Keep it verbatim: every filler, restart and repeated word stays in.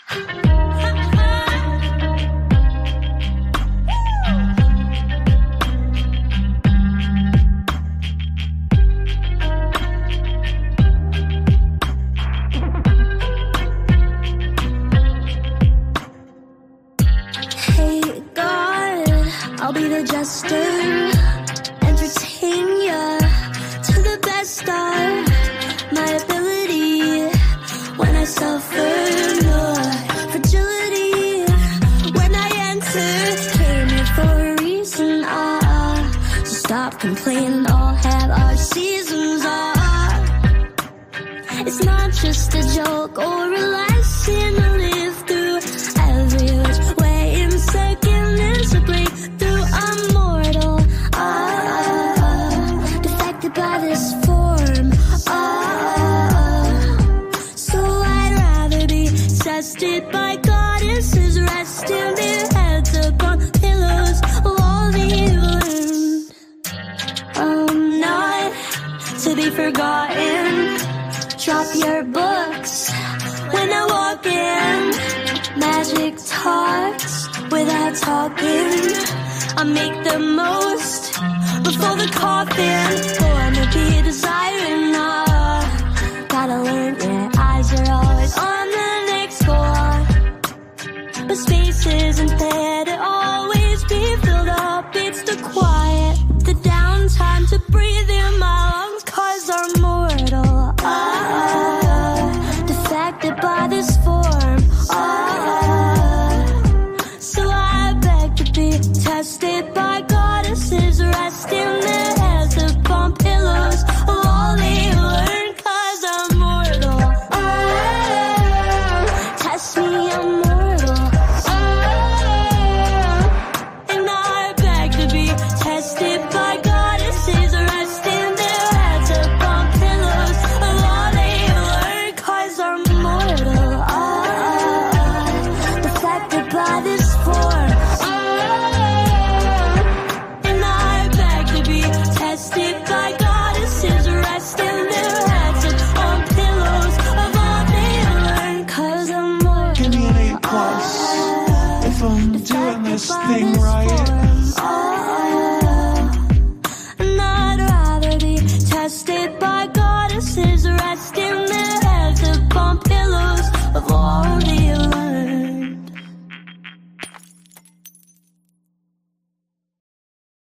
Hey God, I'll be the jester, entertain ya to the best of my ability. When I suffer no fragility, when I enter, came here for a reason. Ah, so stop complaining, all have our seasons. Ah, it's not just a joke or a lesson to live through every which way in second is a breakthrough. I'm mortal, ah, defected by this form. Ah, so I'd rather be tested by goddesses, resting their heads upon pillows of all the evil learned. I'm not to be forgotten. Drop your books when I walk in. Magic talks without talking. I make the most before the coffin. Born to be desired.